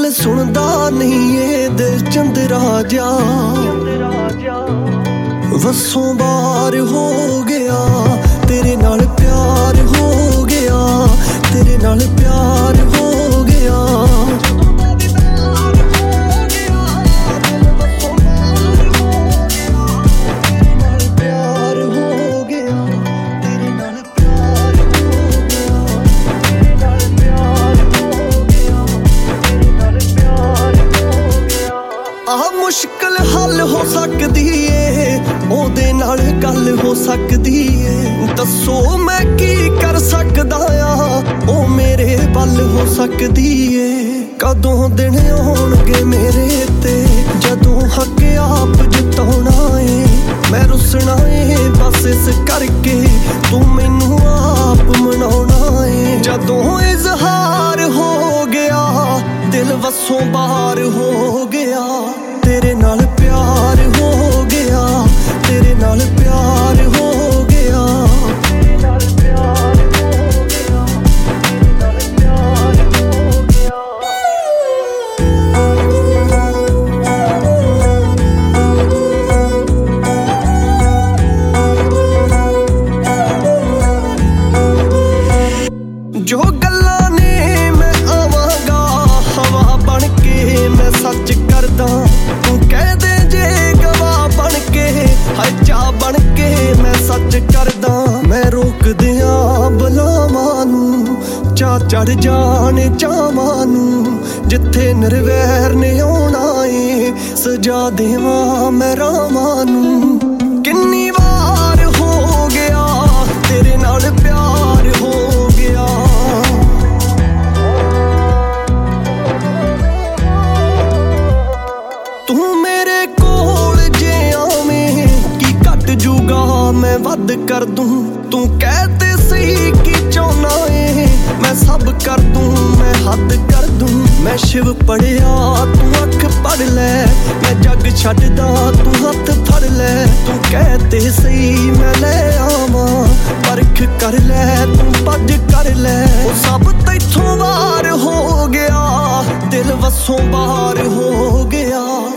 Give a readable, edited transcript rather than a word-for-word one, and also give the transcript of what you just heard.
ਗੱਲ ਸੁਣਦਾ ਨਹੀਂ ਏ ਦਿਲ ਚੰਦਰਾ ਜਾ ਵਸੋਂ ਬਾਹਰ ਹੋ ਗਿਆ ਤੇਰੇ ਨਾਲ ਪਿਆਰ ਹੋ ਗਿਆ ਤੇਰੇ ਨਾਲ ਪਿਆਰ ਹੋ ਗਿਆ ਮੁਸ਼ਕਿਲ ਹੱਲ ਹੋ ਸਕਦੀ ਏ ਉਹਦੇ ਨਾਲ ਗੱਲ ਹੋ ਸਕਦੀ ਏ ਦੱਸੋ ਮੈਂ ਕੀ ਕਰ ਸਕਦਾ ਆ ਉਹ ਮੇਰੇ ਵੱਲ ਹੋ ਸਕਦੀ ਏ ਕਦੋਂ ਦਿਨ ਆਉਣਗੇ ਮੇਰੇ ਤੇ ਜਦੋਂ ਹੱਕ ਆਪ ਜਿਤਾਉਣਾ ਏ ਮੈਂ ਰੁੱਸਣਾ ਏ ਬਸ ਇਸ ਕਰਕੇ ਤੂੰ ਮੈਨੂੰ ਆਪ ਮਨਾਉਣਾ ਏ ਜਦੋਂ ਇਜ਼ਹਾਰ ਹੋ ਗਿਆ ਦਿਲ ਵਸੋਂ ਬਾਹਰ ਹੋ ਗਿਆ ਤੇਰੇ ਨਾਲ ਪਿਆਰ ਹੋ ਗਿਆ ਤੇਰੇ ਨਾਲ ਪਿਆਰ ਹੋ ਗਿਆ ਤੇਰੇ ਨਾਲ ਪਿਆਰ ਹੋ ਗਿਆ ਤੇਰੇ ਨਾਲ ਪਿਆਰ ਹੋ ਗਿਆ ਜੋ ਗੱਲਾਂ ਨੇ ਮੈਂ ਆਵਾਂਗਾ ਹਵਾ ਬਣ ਕੇ ਮੈਂ ਸੱਚ ਕਰਦਾ ਕਹਿਦੇ ਜੇ ਗਵਾਹ ਬਣ ਕੇ ਹਾਏ ਚਾਹ ਬਣ ਕੇ ਮੈਂ ਸੱਚ ਕਰਦਾ ਮੈਂ ਰੋਕਦਿਆਂ ਬਲਾਵਾਂ ਨੂੰ ਚਾਹ ਚੜ ਜਾਣ ਚਾਵਾਂ ਨੂੰ ਜਿੱਥੇ ਨਿਰਵੈਰ ਨੇ ਆਉਣਾ ਏ ਸਜਾ ਦੇਵਾਂ ਮੈਂ ਰਾਵਾਂ ਨੂੰ ਕਿੰਨੀ ਵਾਰ ਹੋ ਗਿਆ ਤੇਰੇ ਨਾਲ ਪਿਆਰ ਹੋ ਗਿਆ ਤੂੰ ਮੇਰੇ ਕੋਲ ਜੇ ਆਵੇਂ ਕੀ ਘਟ ਜੂਗਾ ਮੈਂ ਵੱਧ ਕਰ ਦੂੰ ਤੂੰ ਕਹਿ ਤੇ ਸਹੀ ਕੀ ਚਾਹੁੰਦਾ ਏ ਮੈਂ ਸਭ ਕਰ ਦੂੰ ਮੈਂ ਹੱਦ ਕਰ ਦੂੰ ਮੈਂ ਸ਼ਿਵ ਪੜਿਆ ਤੂੰ ਅੱਖ ਪੜ ਲੈ ਮੈਂ ਜੱਗ ਛੱਡਦਾ ਤੂੰ ਹੱਥ ਫੜ ਲੈ ਤੂੰ ਕਹਿ ਤੇ ਸਹੀ ਮੈਂ ਲੈ ਆਵਾਂ ਪਰਖ ਕਰ ਲੈ ਤੂੰ ਭੱਜ ਕਰ ਲੈ ਉਹ ਸਭ ਤੈਥੋਂ ਵਾਰ ਹੋ ਗਿਆ ਦਿਲ ਵਸੋਂ ਬਾਹਰ ਹੋ ਗਿਆ